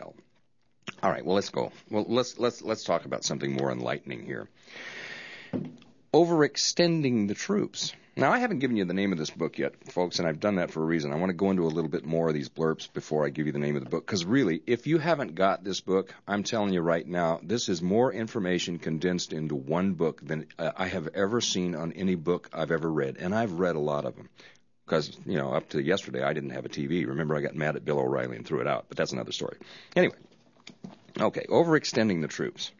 All right, well, let's go. Well, let's talk about something more enlightening here. Overextending the troops. Now, I haven't given you the name of this book yet, folks, and I've done that for a reason. I want to go into a little bit more of these blurbs before I give you the name of the book, because really, if you haven't got this book, I'm telling you right now, this is more information condensed into one book than I have ever seen on any book I've ever read, and I've read a lot of them. Because, up to yesterday, I didn't have a TV. Remember, I got mad at Bill O'Reilly and threw it out, but that's another story. Anyway, okay, overextending the troops.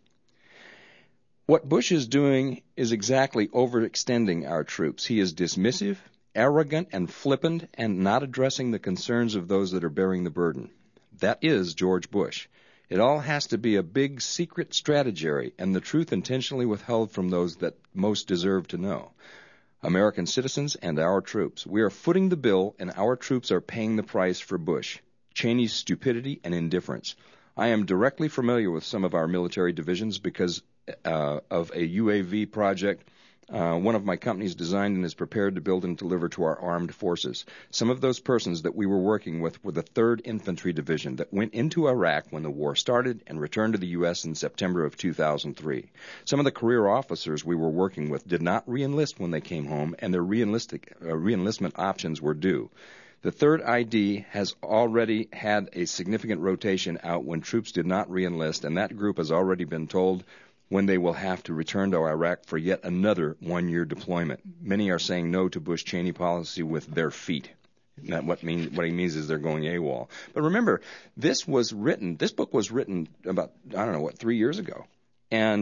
What Bush is doing is exactly overextending our troops. He is dismissive, arrogant, and flippant, and not addressing the concerns of those that are bearing the burden. That is George Bush. It all has to be a big secret strategy, and the truth intentionally withheld from those that most deserve to know. American citizens and our troops. We are footing the bill, and our troops are paying the price for Bush, Cheney's stupidity and indifference. I am directly familiar with some of our military divisions because of a UAV project one of my companies designed and is prepared to build and deliver to our armed forces. Some of those persons that we were working with were the 3rd Infantry Division that went into Iraq when the war started and returned to the U.S. in September of 2003. Some of the career officers we were working with did not re-enlist when they came home, and their re-enlistment options were due. The 3rd ID has already had a significant rotation out when troops did not re-enlist, and that group has already been told when they will have to return to Iraq for yet another 1-year deployment. Many are saying no to Bush-Cheney policy with their feet. What he means is they're going AWOL. But remember, this book was written about, 3 years ago. And,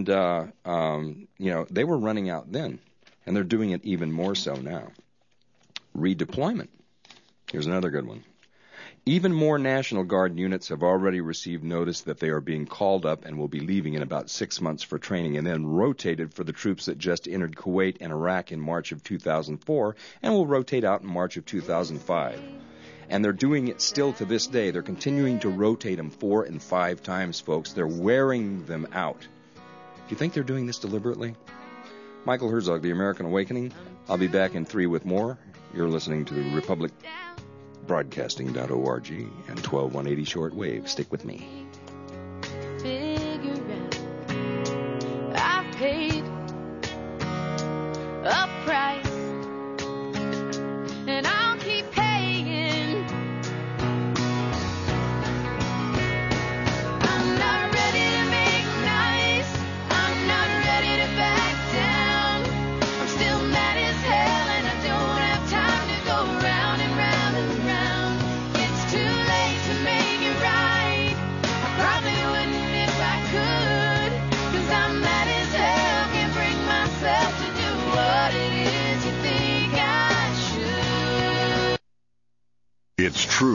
they were running out then, and they're doing it even more so now. Redeployment. Here's another good one. Even more National Guard units have already received notice that they are being called up and will be leaving in about 6 months for training, and then rotated for the troops that just entered Kuwait and Iraq in March of 2004 and will rotate out in March of 2005. And they're doing it still to this day. They're continuing to rotate them 4 and 5 times, folks. They're wearing them out. Do you think they're doing this deliberately? Michael Herzog, The American Awakening. I'll be back in 3 with more. You're listening to the Republic Broadcasting.org and 12180 shortwave. Stick with me. Figure out I've paid a price, and I'll keep paying. I'm not ready to make nice. I'm not ready to back down. I'm still mad as hell, and I don't have time to go round and round and round. It's too late to make it right. I probably wouldn't if I could, 'cause I'm mad as hell, can't bring myself to do what it is you think I should. It's true.